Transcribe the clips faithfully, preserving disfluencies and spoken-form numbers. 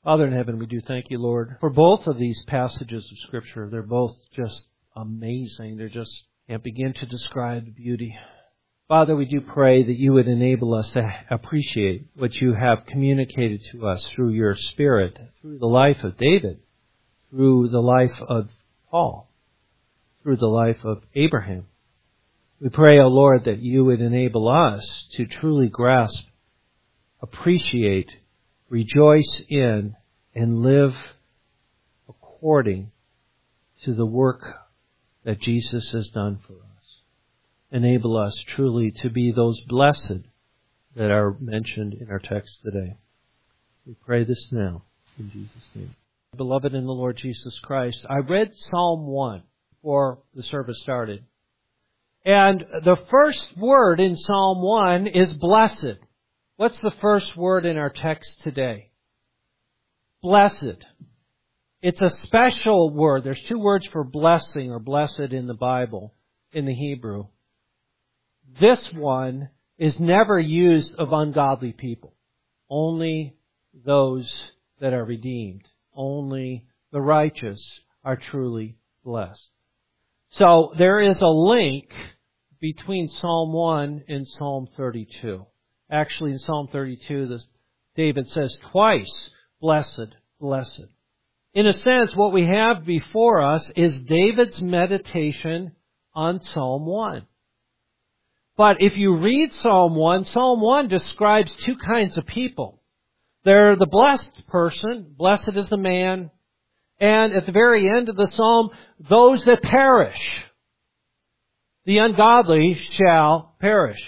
Father in heaven, we do thank you, Lord, for both of these passages of Scripture. They're both just amazing. They just can't begin to describe the beauty. Father, we do pray that you would enable us to appreciate what you have communicated to us through your Spirit, through the life of David, through the life of Paul, through the life of Abraham. We pray, O Lord, that you would enable us to truly grasp, appreciate, rejoice in, and live according to the work that Jesus has done for us. Enable us truly to be those blessed that are mentioned in our text today. We pray this now in Jesus' name. Beloved in the Lord Jesus Christ, I read Psalm one before the service started. And the first word in Psalm one is blessed. What's the first word in our text today? Blessed. It's a special word. There's two words for blessing or blessed in the Bible, in the Hebrew. This one is never used of ungodly people. Only those that are redeemed. Only the righteous are truly blessed. So there is a link between Psalm one and Psalm thirty-two. Actually, in Psalm thirty-two, this, David says twice, blessed, blessed. In a sense, what we have before us is David's meditation on Psalm one. But if you read Psalm one, Psalm one describes two kinds of people. They're the blessed person, blessed is the man, and at the very end of the psalm, those that perish. The ungodly shall perish.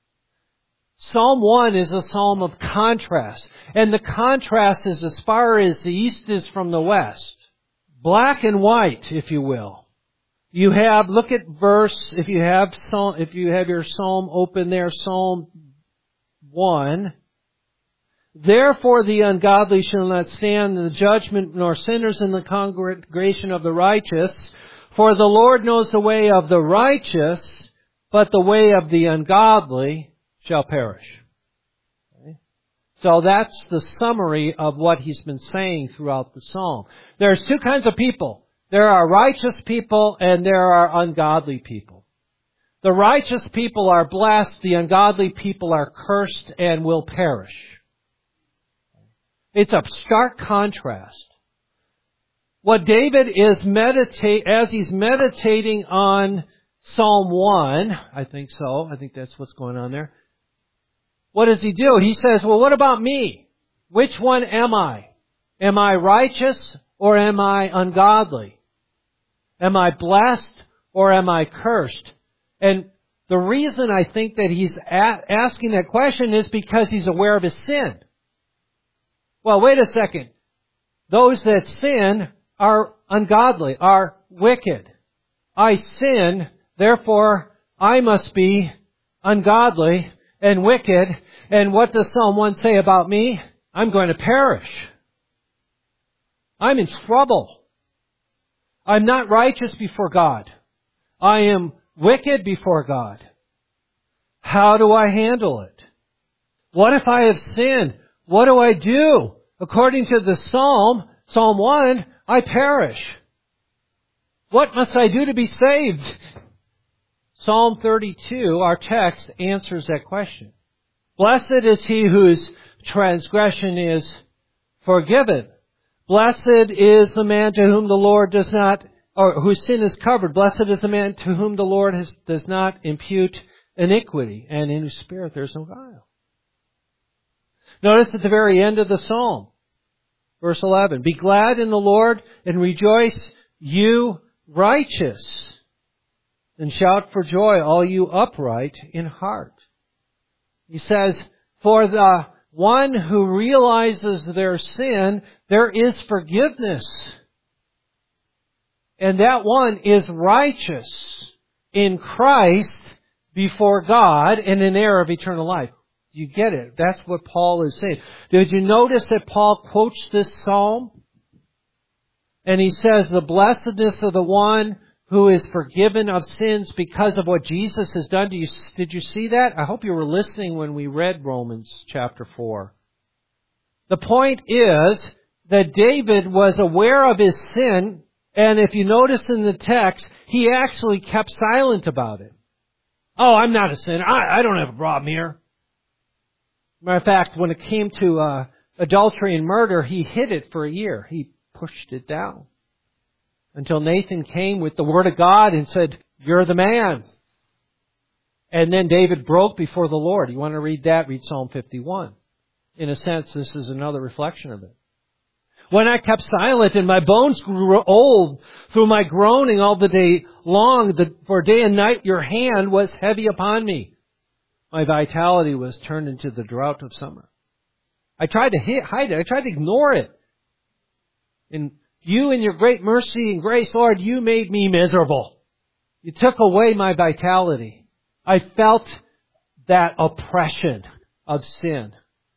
Psalm one is a psalm of contrast. And the contrast is as far as the east is from the west. Black and white, if you will. You have, look at verse, if you have psalm, if you have your psalm open there, Psalm one. Therefore the ungodly shall not stand in the judgment, nor sinners in the congregation of the righteous. For the Lord knows the way of the righteous, but the way of the ungodly shall perish. Okay? So that's the summary of what he's been saying throughout the psalm. There's two kinds of people. There are righteous people and there are ungodly people. The righteous people are blessed, the ungodly people are cursed and will perish. It's a stark contrast. What David is meditate as he's meditating on Psalm one, I think so, I think that's what's going on there. What does he do? He says, well, what about me? Which one am I? Am I righteous or am I ungodly? Am I blessed or am I cursed? And the reason I think that he's a- asking that question is because he's aware of his sin. Well, wait a second. Those that sin are ungodly, are wicked. I sin, therefore I must be ungodly and wicked. And what does Psalm one say about me? I'm going to perish. I'm in trouble. I'm not righteous before God. I am wicked before God. How do I handle it? What if I have sinned? What do I do? According to the Psalm, Psalm one, I perish. What must I do to be saved? Psalm thirty-two, our text, answers that question. Blessed is he whose transgression is forgiven. Blessed is the man to whom the Lord does not, or whose sin is covered. Blessed is the man to whom the Lord has, does not impute iniquity, and in whose spirit there is no guile. Notice at the very end of the psalm, verse eleven, be glad in the Lord and rejoice, you righteous, and shout for joy, all you upright in heart. He says, for the one who realizes their sin, there is forgiveness. And that one is righteous in Christ before God and an heir of eternal life. You get it. That's what Paul is saying. Did you notice that Paul quotes this psalm? And he says, the blessedness of the one who is forgiven of sins because of what Jesus has done. Did you, did you see that? I hope you were listening when we read Romans chapter four. The point is, that David was aware of his sin, and if you notice in the text, he actually kept silent about it. Oh, I'm not a sinner. I, I don't have a problem here. Matter of fact, when it came to uh, adultery and murder, he hid it for a year. He pushed it down. Until Nathan came with the Word of God and said, you're the man. And then David broke before the Lord. You want to read that? Read Psalm fifty-one. In a sense, this is another reflection of it. When I kept silent and my bones grew old through my groaning all the day long, the, for day and night your hand was heavy upon me. My vitality was turned into the drought of summer. I tried to hide it. I tried to ignore it. And you in your great mercy and grace, Lord, you made me miserable. You took away my vitality. I felt that oppression of sin.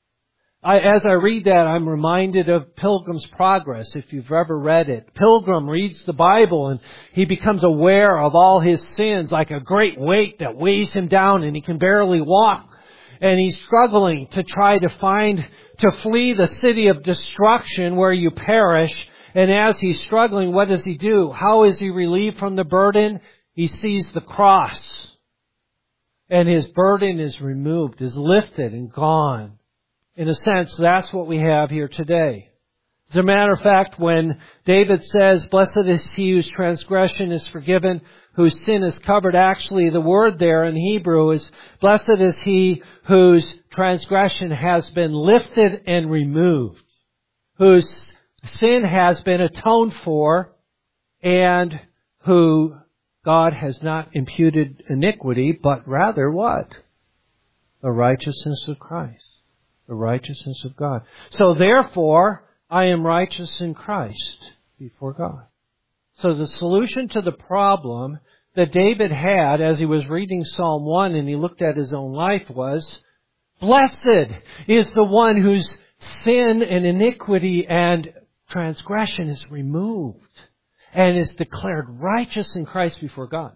I, as I read that, I'm reminded of Pilgrim's Progress, if you've ever read it. Pilgrim reads the Bible and he becomes aware of all his sins like a great weight that weighs him down and he can barely walk. And he's struggling to try to find, to flee the city of destruction where you perish. And as he's struggling, what does he do? How is he relieved from the burden? He sees the cross. And his burden is removed, is lifted and gone. In a sense, that's what we have here today. As a matter of fact, when David says, blessed is he whose transgression is forgiven, whose sin is covered, actually the word there in Hebrew is, blessed is he whose transgression has been lifted and removed, whose sin has been atoned for, and who God has not imputed iniquity, but rather what? The righteousness of Christ. The righteousness of God. So therefore, I am righteous in Christ before God. So the solution to the problem that David had as he was reading Psalm one and he looked at his own life was, blessed is the one whose sin and iniquity and transgression is removed and is declared righteous in Christ before God.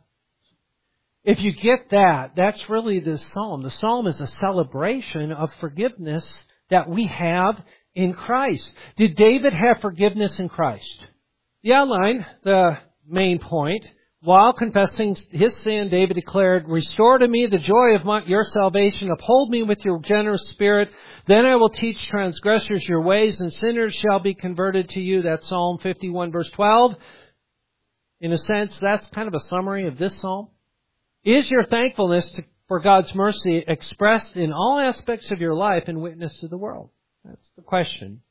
If you get that, that's really the psalm. The psalm is a celebration of forgiveness that we have in Christ. Did David have forgiveness in Christ? The outline, the main point, while confessing his sin, David declared, restore to me the joy of my, your salvation, uphold me with your generous spirit, then I will teach transgressors your ways, and sinners shall be converted to you. That's Psalm fifty-one, verse twelve. In a sense, that's kind of a summary of this psalm. Is your thankfulness to, for God's mercy expressed in all aspects of your life and witness to the world? That's the question.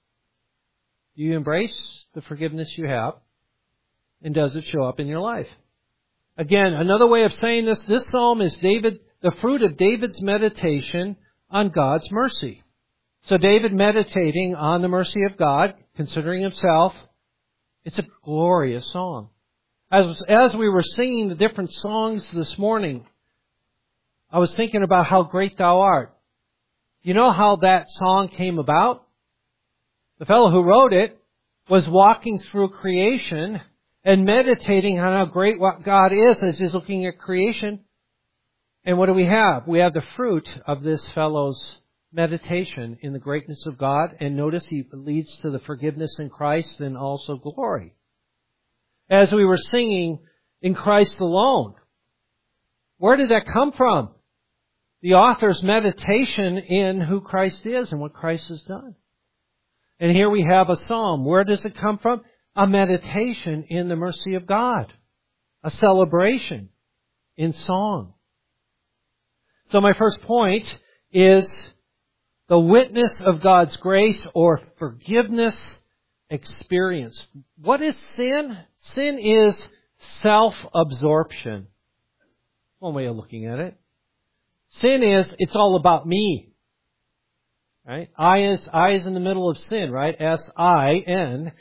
Do you embrace the forgiveness you have? And does it show up in your life? Again, another way of saying this, this psalm is David, the fruit of David's meditation on God's mercy. So David meditating on the mercy of God, considering himself, it's a glorious song. As, as we were singing the different songs this morning, I was thinking about how great thou art. You know how that song came about? The fellow who wrote it was walking through creation and meditating on how great what God is as he's looking at creation. And what do we have? We have the fruit of this fellow's meditation in the greatness of God. And notice he leads to the forgiveness in Christ and also glory. As we were singing, in Christ alone. Where did that come from? The author's meditation in who Christ is and what Christ has done. And here we have a psalm. Where does it come from? A meditation in the mercy of God. A celebration in song. So my first point is the witness of God's grace or forgiveness experience. What is sin? Sin is self-absorption. One way of looking at it. Sin is, it's all about me. Right? I is, I is in the middle of sin, right? S I N.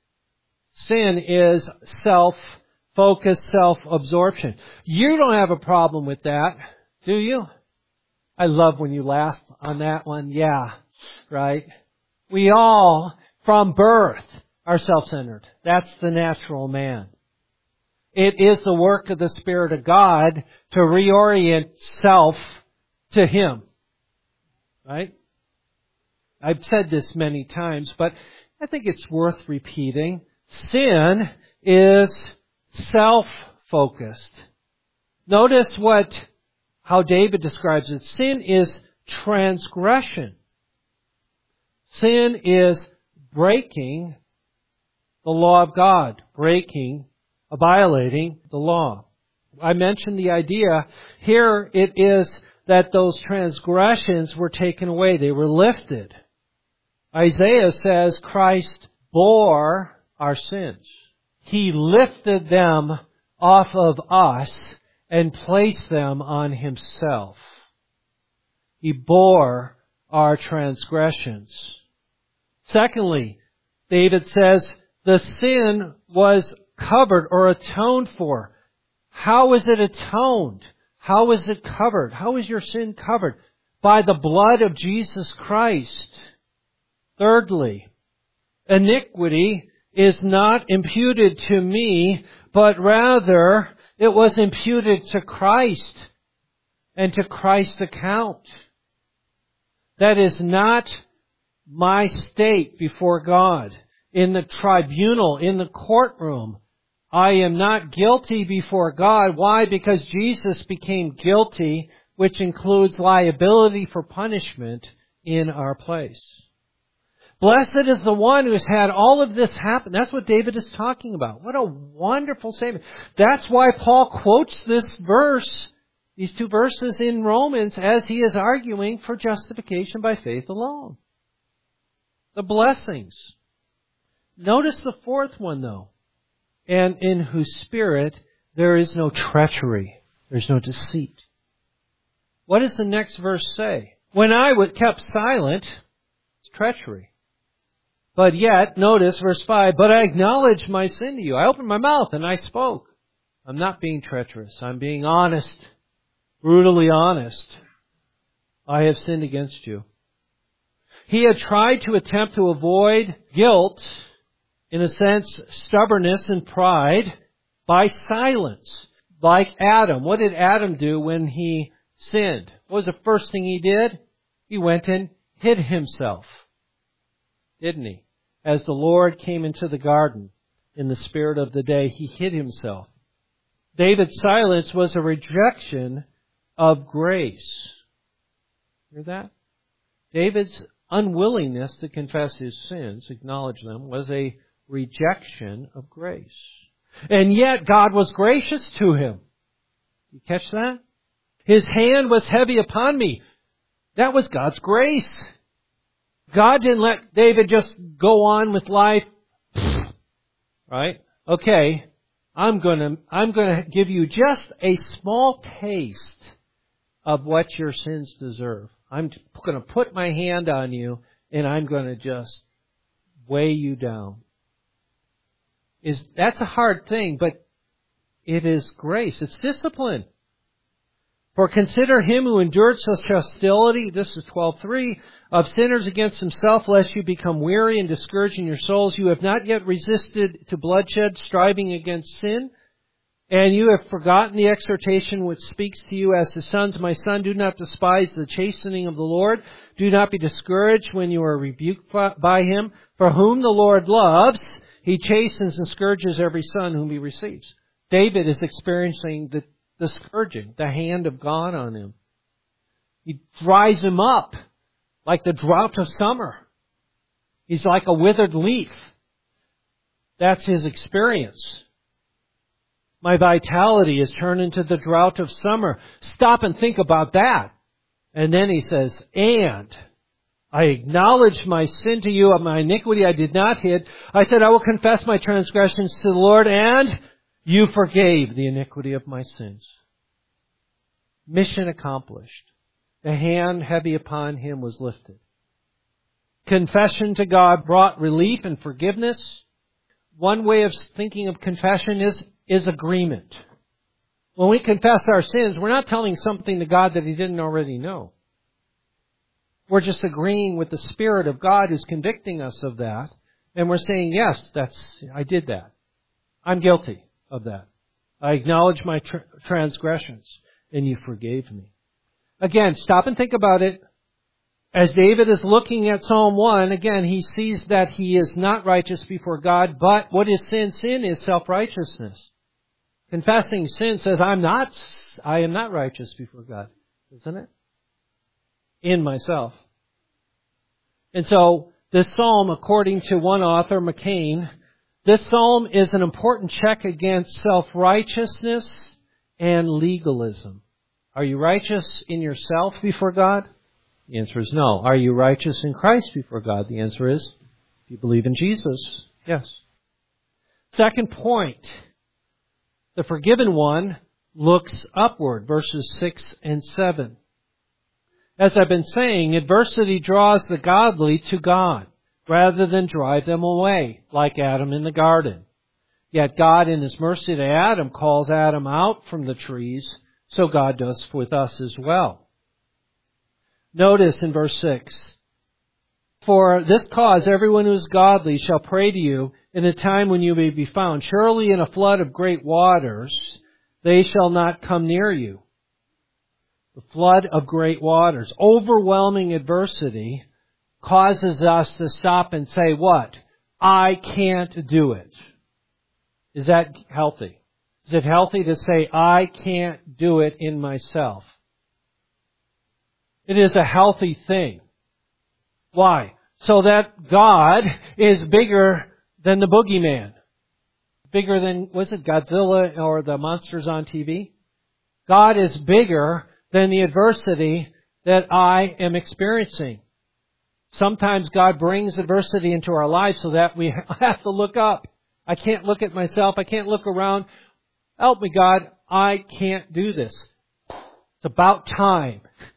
Sin is self-focused, self-absorption. You don't have a problem with that, do you? I love when you laugh on that one. Yeah, right? We all, from birth, are self-centered. That's the natural man. It is the work of the Spirit of God to reorient self to Him. Right? I've said this many times, but I think it's worth repeating. Sin is self-focused. Notice what, how David describes it. Sin is transgression. Sin is breaking the law of God, breaking, violating the law. I mentioned the idea. Here it is that those transgressions were taken away. They were lifted. Isaiah says Christ bore our sins. He lifted them off of us and placed them on Himself. He bore our transgressions. Secondly, David says the sin was covered or atoned for. How is it atoned? How is it covered? How is your sin covered? By the blood of Jesus Christ. Thirdly, iniquity is not imputed to me, but rather it was imputed to Christ and to Christ's account. That is not my state before God. In the tribunal, in the courtroom, I am not guilty before God. Why? Because Jesus became guilty, which includes liability for punishment in our place. Blessed is the one who has had all of this happen. That's what David is talking about. What a wonderful statement. That's why Paul quotes this verse, these two verses in Romans, as he is arguing for justification by faith alone. The blessings. Notice the fourth one, though. And in whose spirit there is no treachery. There's no deceit. What does the next verse say? When I would kept silent, it's treachery. But yet, notice verse five, but I acknowledged my sin to you. I opened my mouth and I spoke. I'm not being treacherous. I'm being honest. Brutally honest. I have sinned against you. He had tried to attempt to avoid guilt, in a sense, stubbornness and pride, by silence. Like Adam. What did Adam do when he sinned? What was the first thing he did? He went and hid himself. Didn't he? As the Lord came into the garden in the spirit of the day, he hid himself. David's silence was a rejection of grace. Hear that? David's unwillingness to confess his sins, acknowledge them, was a rejection of grace. And yet God was gracious to him. You catch that? His hand was heavy upon me. That was God's grace. God didn't let David just go on with life. Right? Okay, I'm gonna, I'm gonna give you just a small taste of what your sins deserve. I'm going to put my hand on you and I'm going to just weigh you down. Is that's a hard thing, but it is grace. It's discipline. For consider him who endured such hostility, this is twelve three, of sinners against himself, lest you become weary and discouraged in your souls. You have not yet resisted to bloodshed, striving against sin. And you have forgotten the exhortation which speaks to you as to sons. My son, do not despise the chastening of the Lord. Do not be discouraged when you are rebuked by him. For whom the Lord loves, he chastens and scourges every son whom he receives. David is experiencing the, the scourging, the hand of God on him. He dries him up like the drought of summer. He's like a withered leaf. That's his experience. My vitality is turned into the drought of summer. Stop and think about that. And then he says, and I acknowledged my sin to you, of my iniquity I did not hid. I said, I will confess my transgressions to the Lord, and you forgave the iniquity of my sins. Mission accomplished. The hand heavy upon him was lifted. Confession to God brought relief and forgiveness. One way of thinking of confession is is agreement. When we confess our sins, we're not telling something to God that He didn't already know. We're just agreeing with the Spirit of God who's convicting us of that. And we're saying, yes, that's, I did that. I'm guilty of that. I acknowledge my tr- transgressions and you forgave me. Again, stop and think about it. As David is looking at Psalm one, again, he sees that he is not righteous before God, but what is sin? Sin is self-righteousness. Confessing sin says, I'm not, I am not righteous before God, isn't it? In myself. And so, this psalm, according to one author, McCain, this psalm is an important check against self-righteousness and legalism. Are you righteous in yourself before God? The answer is no. Are you righteous in Christ before God? The answer is, if you believe in Jesus, yes. Second point, the forgiven one looks upward, verses six and seven. As I've been saying, adversity draws the godly to God rather than drive them away, like Adam in the garden. Yet God, in His mercy to Adam, calls Adam out from the trees, so God does with us as well. Notice in verse six, for this cause everyone who is godly shall pray to you in a time when you may be found. Surely in a flood of great waters they shall not come near you. The flood of great waters, overwhelming adversity, causes us to stop and say, what? I can't do it. Is that healthy? Is it healthy to say, I can't do it in myself? It is a healthy thing. Why? So that God is bigger than the boogeyman. Bigger than, was it Godzilla or the monsters on T V? God is bigger than the adversity that I am experiencing. Sometimes God brings adversity into our lives so that we have to look up. I can't look at myself. I can't look around. Help me, God. I can't do this. It's about time.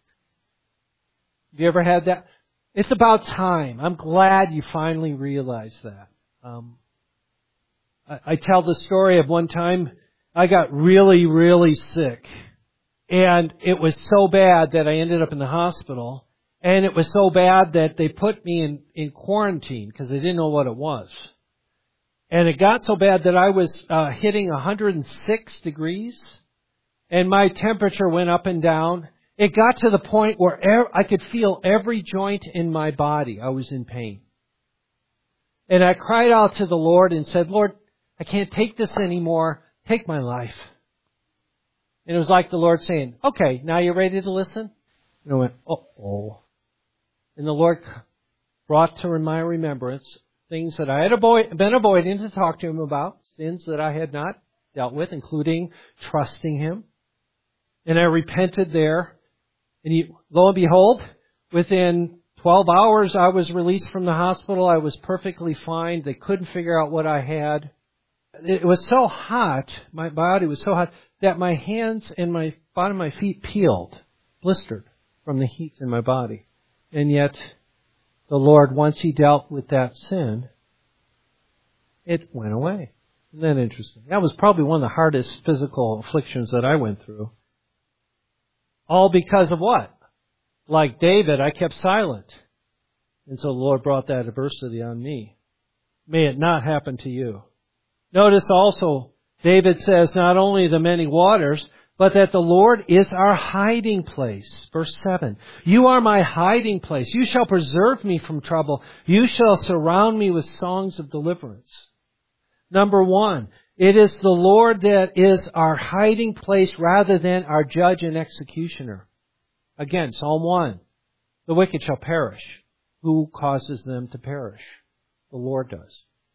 Have you ever had that? It's about time. I'm glad you finally realized that. Um, I, I tell the story of one time I got really, really sick. And it was so bad that I ended up in the hospital. And it was so bad that they put me in, in quarantine because they didn't know what it was. And it got so bad that I was uh, hitting one hundred six degrees. And my temperature went up and down. It got to the point where er- I could feel every joint in my body. I was in pain. And I cried out to the Lord and said, Lord, I can't take this anymore. Take my life. And it was like the Lord saying, okay, now you're ready to listen? And I went, uh-oh. And the Lord brought to my remembrance things that I had avoid, been avoiding to talk to Him about, sins that I had not dealt with, including trusting Him. And I repented there. And he, lo and behold, within twelve hours I was released from the hospital. I was perfectly fine. They couldn't figure out what I had. It was so hot, my body was so hot, that my hands and my bottom of my feet peeled, blistered from the heat in my body. And yet, the Lord, once He dealt with that sin, it went away. Isn't that interesting? That was probably one of the hardest physical afflictions that I went through. All because of what? Like David, I kept silent. And so the Lord brought that adversity on me. May it not happen to you. Notice also, David says not only the many waters, but that the Lord is our hiding place. Verse seven. You are my hiding place. You shall preserve me from trouble. You shall surround me with songs of deliverance. Number one, it is the Lord that is our hiding place rather than our judge and executioner. Again, Psalm one. The wicked shall perish. Who causes them to perish? The Lord does.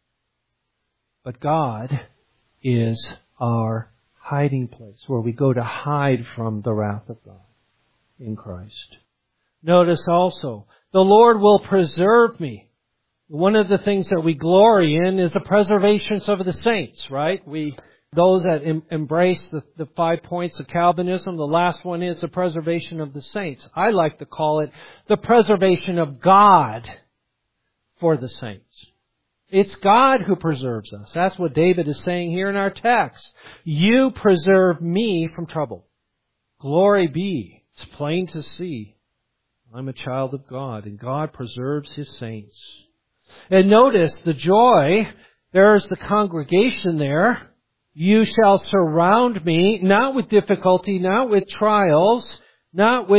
But God is our hiding place where we go to hide from the wrath of God in Christ. Notice also, the Lord will preserve me. One of the things that we glory in is the preservation of the saints, right? We, those that em- embrace the, the five points of Calvinism, the last one is the preservation of the saints. I like to call it the preservation of God for the saints. It's God who preserves us. That's what David is saying here in our text. You preserve me from trouble. Glory be. It's plain to see. I'm a child of God, and God preserves His saints. And notice the joy. There's the congregation there. You shall surround me, not with difficulty, not with trials, not with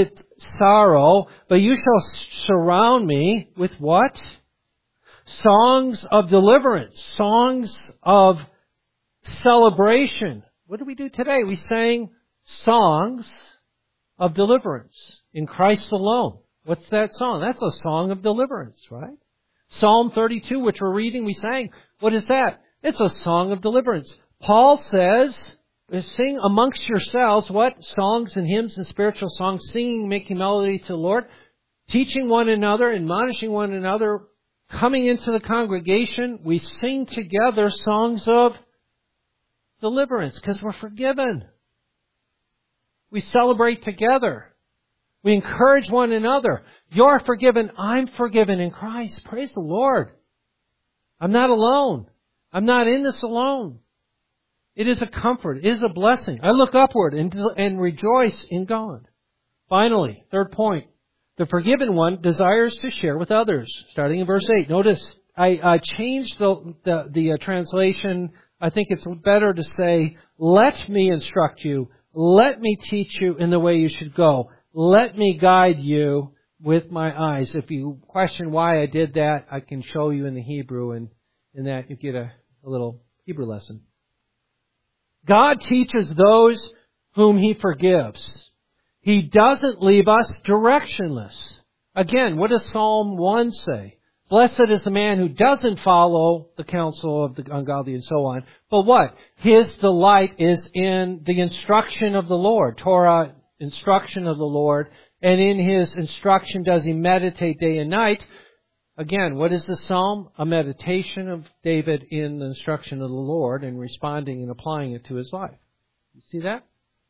sorrow, but you shall surround me with what? Songs of deliverance, songs of celebration. What do we do today? We sang songs of deliverance in Christ alone. What's that song? That's a song of deliverance, right? Psalm thirty-two, which we're reading, we sang. What is that? It's a song of deliverance. Paul says, sing amongst yourselves what? Songs and hymns and spiritual songs, singing, making melody to the Lord, teaching one another, admonishing one another, coming into the congregation. We sing together songs of deliverance because we're forgiven. We celebrate together. We encourage one another. You're forgiven. I'm forgiven in Christ. Praise the Lord. I'm not alone. I'm not in this alone. It is a comfort. It is a blessing. I look upward and, and rejoice in God. Finally, third point. The forgiven one desires to share with others. Starting in verse eight. Notice, I, I changed the, the, the uh, translation. I think it's better to say, let me instruct you. Let me teach you in the way you should go. Let me guide you with my eyes. If you question why I did that, I can show you in the Hebrew, and in that you get a, a little Hebrew lesson. God teaches those whom He forgives. He doesn't leave us directionless. Again, what does Psalm one say? Blessed is the man who doesn't follow the counsel of the ungodly and so on. But what? His delight is in the instruction of the Lord. Torah, instruction of the Lord. And in His instruction does he meditate day and night. Again, what is the psalm? A meditation of David in the instruction of the Lord and responding and applying it to his life. You see that?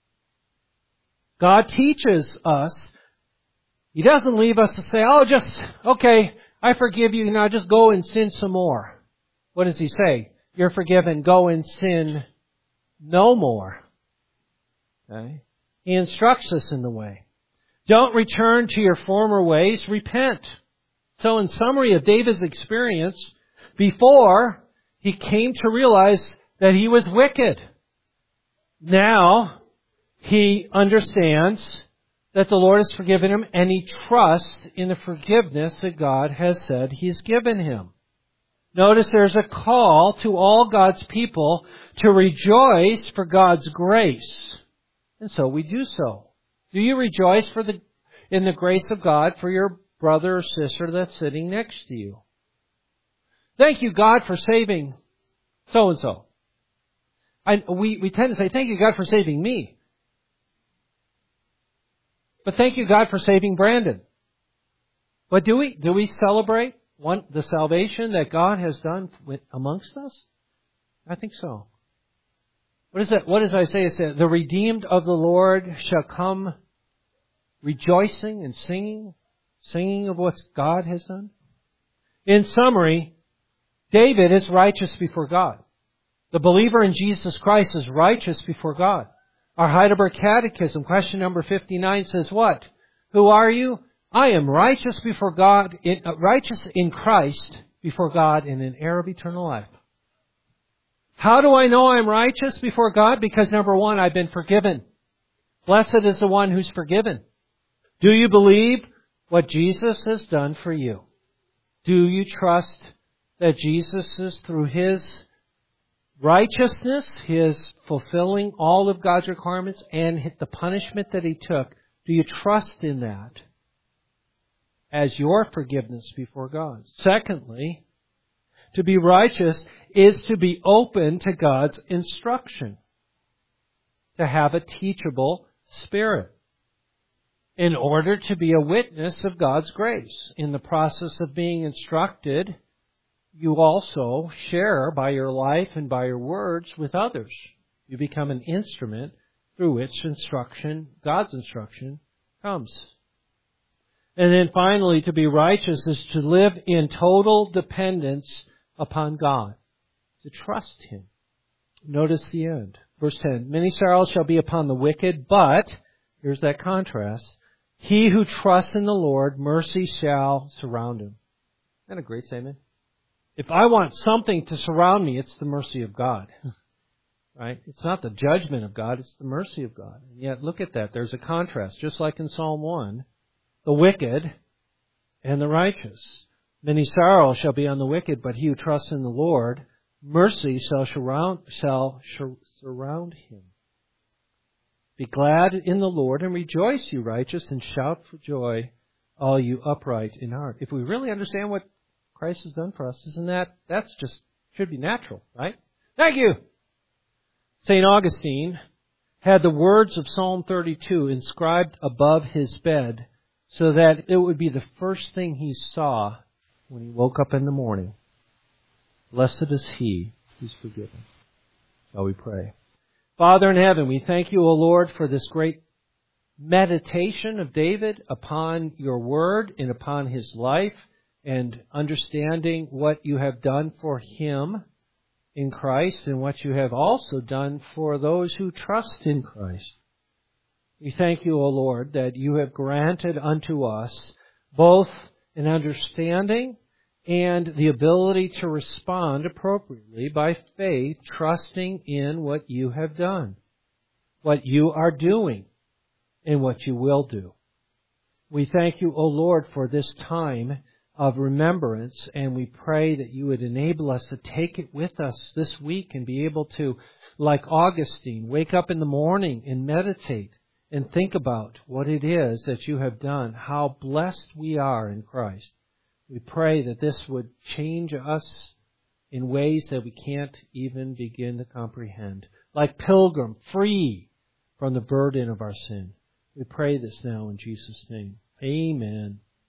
God teaches us. He doesn't leave us to say, oh, just, okay, I forgive you, now just go and sin some more. What does He say? You're forgiven, go and sin no more. Okay? He instructs us in the way. Don't return to your former ways, repent. So in summary of David's experience, before he came to realize that he was wicked, now he understands that the Lord has forgiven him, and he trusts in the forgiveness that God has said He's given him. Notice there's a call to all God's people to rejoice for God's grace. And so we do so. Do you rejoice for the in the grace of God for your brother or sister that's sitting next to you? Thank you, God, for saving so-and-so. I, we, we tend to say, thank you, God, for saving me. But thank you, God, for saving Brandon. But do we do we celebrate one, the salvation that God has done with, amongst us? I think so. What is that? What does Isaiah say? The redeemed of the Lord shall come rejoicing and singing, singing of what God has done. In summary, David is righteous before God. The believer in Jesus Christ is righteous before God. Our Heidelberg Catechism, question number fifty-nine, says what? Who are you? I am righteous before God, in, uh, righteous in Christ before God in an heir of eternal life. How do I know I'm righteous before God? Because number one, I've been forgiven. Blessed is the one who's forgiven. Do you believe what Jesus has done for you? Do you trust that Jesus is through His righteousness, His fulfilling all of God's requirements, and the punishment that He took? Do you trust in that as your forgiveness before God? Secondly, to be righteous is to be open to God's instruction, to have a teachable spirit, in order to be a witness of God's grace. In the process of being instructed, you also share by your life and by your words with others. You become an instrument through which instruction, God's instruction, comes. And then finally, to be righteous is to live in total dependence upon God, to trust Him. Notice the end. Verse ten, many sorrows shall be upon the wicked, but, here's that contrast, he who trusts in the Lord, mercy shall surround him. Isn't that a great statement? If I want something to surround me, it's the mercy of God. Right? It's not the judgment of God, it's the mercy of God. And yet, look at that. There's a contrast. Just like in Psalm one, the wicked and the righteous. Many sorrows shall be on the wicked, but he who trusts in the Lord, mercy shall surround, shall surround him. Be glad in the Lord and rejoice, you righteous, and shout for joy, all you upright in heart. If we really understand what Christ has done for us, isn't that, that's just, should be natural, right? Thank you! Saint Augustine had the words of Psalm thirty-two inscribed above his bed so that it would be the first thing he saw when he woke up in the morning. Blessed is he who's forgiven. Shall we pray? Father in heaven, we thank you, O Lord, for this great meditation of David upon your word and upon his life and understanding what you have done for him in Christ and what you have also done for those who trust in Christ. We thank you, O Lord, that you have granted unto us both an understanding and the ability to respond appropriately by faith, trusting in what you have done, what you are doing, and what you will do. We thank you, O Lord, for this time of remembrance, and we pray that you would enable us to take it with us this week and be able to, like Augustine, wake up in the morning and meditate and think about what it is that you have done, how blessed we are in Christ. We pray that this would change us in ways that we can't even begin to comprehend. Like Pilgrim, free from the burden of our sin. We pray this now in Jesus' name. Amen.